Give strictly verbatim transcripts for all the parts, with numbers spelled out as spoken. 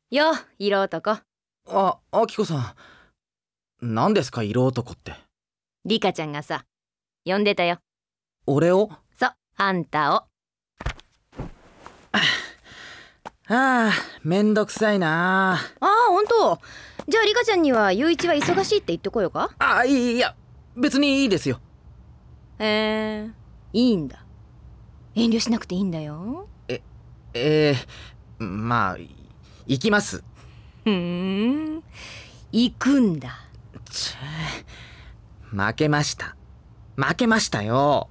よ、色男。 あ、あきこさん。何ですか、色男って。 リカちゃんがさ、呼んでたよ。 俺を？ そう、あんたを。 はあ、めんどくさいな。 ああ、ほんと。じゃあリカちゃんにはゆういちは忙しいって言ってこようか。 あ、いや、別にいいですよ。 へえ、いいんだ。遠慮しなくていいんだよ。 え、えー、まあ、行きます。 ふーん、行くんだ。 ちぇ、負けました。負けましたよ。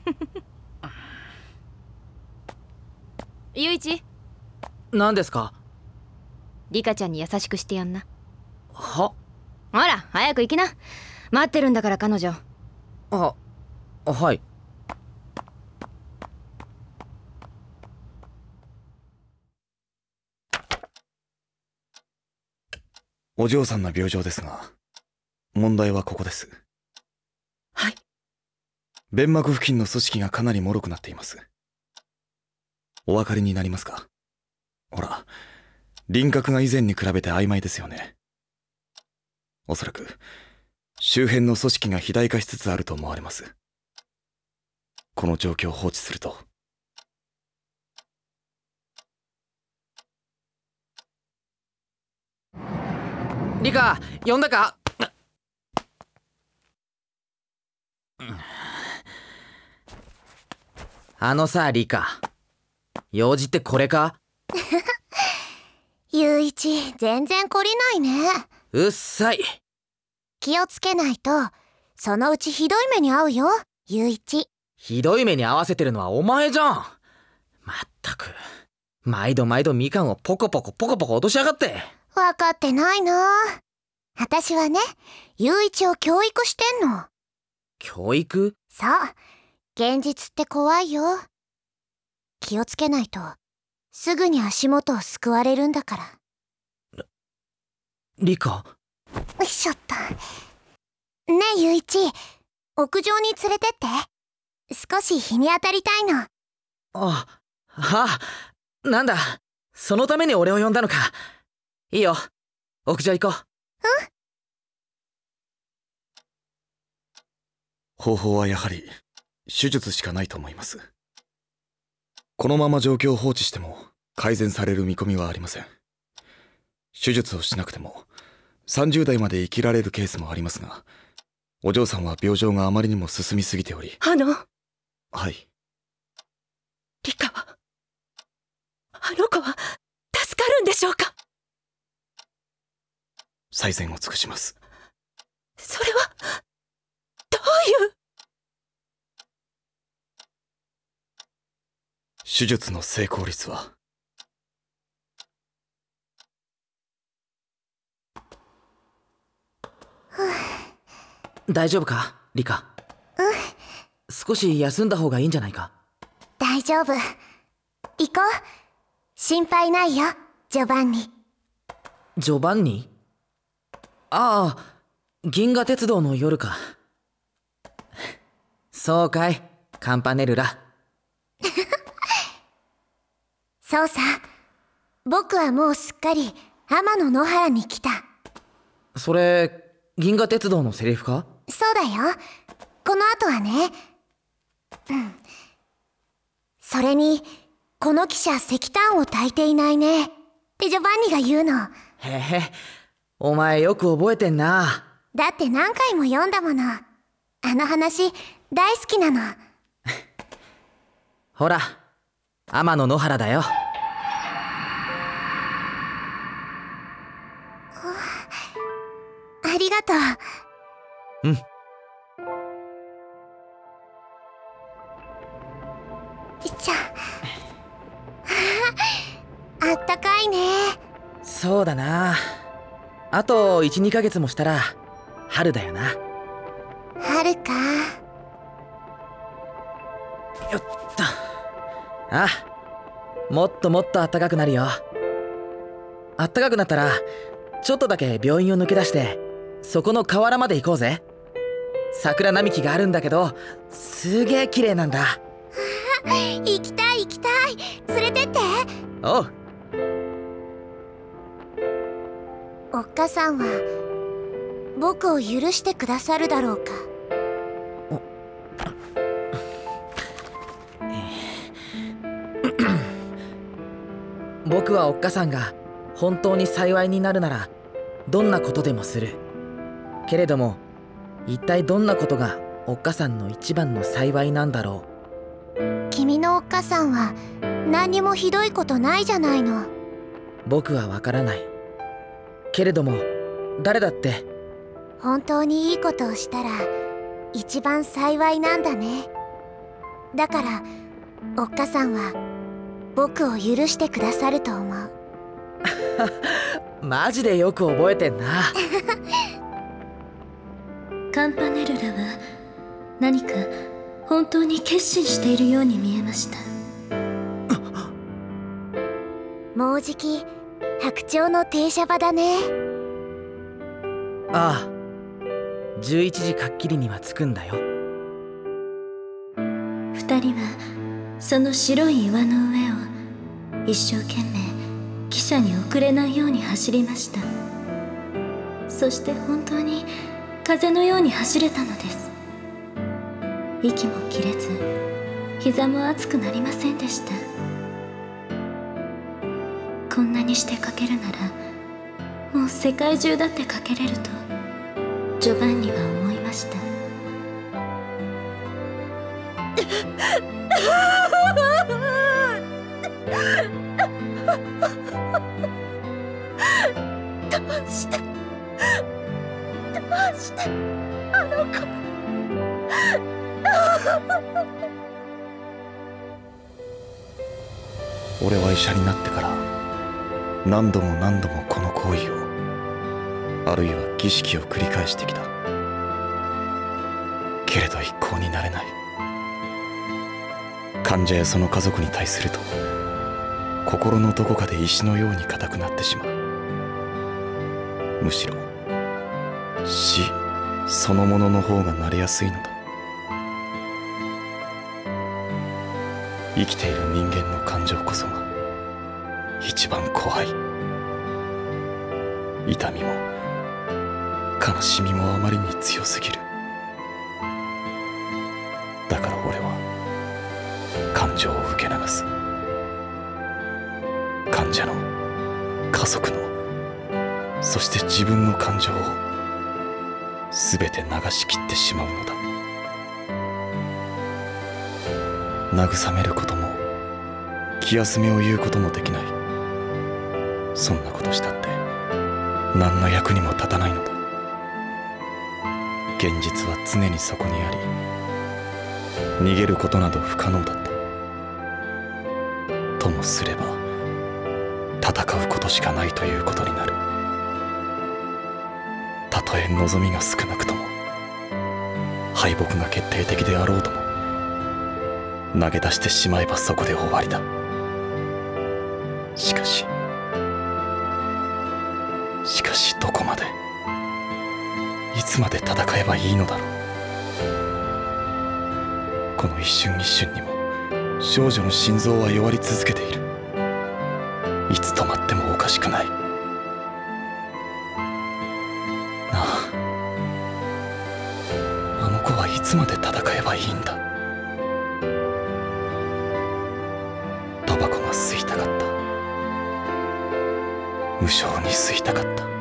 ゆういち、 何ですか？ リカちゃんに優しくしてやんな。 は？ ほら、早く行きな。待ってるんだから彼女。 あ、はい。 お嬢さんの病状ですが、問題はここです。 はい。 弁膜付近の組織がかなり脆くなっています。お分かりになりますか？ほら、輪郭が以前に比べて曖昧ですよね。おそらく周辺の組織が肥大化しつつあると思われます。この状況を放置すると。 リカ、呼んだか？あのさ、リカ、用事ってこれか？ ゆういち、全然懲りないね。 うっさい。 気をつけないと、そのうちひどい目に遭うよ、ゆういち。 ひどい目に遭わせてるのはお前じゃん。まったく、毎度毎度みかんをポコポコポコポコ落としやがって。 わかってないな。私はね、ゆういちを教育してんの。 教育？ そう、現実って怖いよ。気をつけないと、すぐに足元をすくわれるんだから。 リカ？ よいしょっと。ねえゆういち、屋上に連れてって。少し日に当たりたいの。 あ、はあ、なんだ、そのために俺を呼んだのか。いいよ、屋上行こう。 うん。 方法はやはり手術しかないと思います。このまま状況を放置しても改善される見込みはありません。手術をしなくてもさんじゅう代まで生きられるケースもありますが、お嬢さんは病状があまりにも進みすぎており。 あのはい。 リカは、あの子は助かるんでしょうか？ 最善を尽くします。 それはどういう？ 手術の成功率は大丈夫か、リカ？ うん。 少し休んだ方がいいんじゃないか？ 大丈夫。行こう。心配ないよ、ジョバンニ。 ジョバンニ？ああ、銀河鉄道の夜か。そうかい、カンパネルラ。 そうさ。僕はもうすっかり天野野原に来た。 それ、銀河鉄道のセリフか？ そうだよ。この後はね。うん。それに、この汽車石炭を焚いていないね。ってジョバンニが言うの。 へへ、お前よく覚えてんな。 だって何回も読んだもの。あの話、大好きなの。 ほら、天野野原だよ。 ありがとう。うん。 いっちゃ。あったかいね。 そうだな。あといち、にかげつもしたら春だよな。 春か。 よっと。ああ、もっともっと暖かくなるよ。暖かくなったらちょっとだけ病院を抜け出してそこの河原まで行こうぜ。桜並木があるんだけどすげえ綺麗なんだ。 行きたい行きたい。連れてって。 おう。 おっかさんは僕を許してくださるだろうか。 僕はおっかさんが本当に幸いになるならどんなことでもする。けれども一体どんなことがおっかさんの一番の幸いなんだろう。君のおっかさんは何にもひどいことないじゃないの。 僕はわからない。けれども誰だって本当にいいことをしたら一番幸いなんだね。だからおっかさんは僕を許してくださると思う。 マジでよく覚えてんな。 カンパネルラは何か本当に決心しているように見えました。 もうじき白鳥の停車場だね。 ああ、じゅういちじかっきりには着くんだよ。 二人はその白い岩の上を一生懸命汽車に遅れないように走りました。そして本当に風のように走れたのです。息も切れず膝も熱くなりませんでした。こんなにして描けるならもう世界中だって描けれるとジョバンニは思いました。 どうしてどうしてあの子俺は医者になってから何度も何度もこの行為をあるいは儀式を繰り返してきた。けれど一向になれない。患者やその家族に対すると心のどこかで石のように硬くなってしまう。むしろ死そのものの方がなれやすいのだ。生きている人間の感情こそが一番怖い。痛みも悲しみもあまりに強すぎる。だから俺は感情を受け流す。患者の、家族の、そして自分の感情を全て流しきってしまうのだ。慰めることも気休めを言うこともできない。そんなことしたって何の役にも立たないのだ。現実は常にそこにあり、逃げることなど不可能だった。ともすれば戦うことしかないということになる。たとえ望みが少なくとも敗北が決定的であろうとも投げ出してしまえばそこで終わりだ。しかししかしどこまでいつまで戦えばいいのだろう。この一瞬一瞬にも少女の心臓は弱り続けている。いつ止まってもおかしくない。なあ、あの子はいつまで戦えばいいんだ。タバコが吸いたかった。無性に吸いたかった。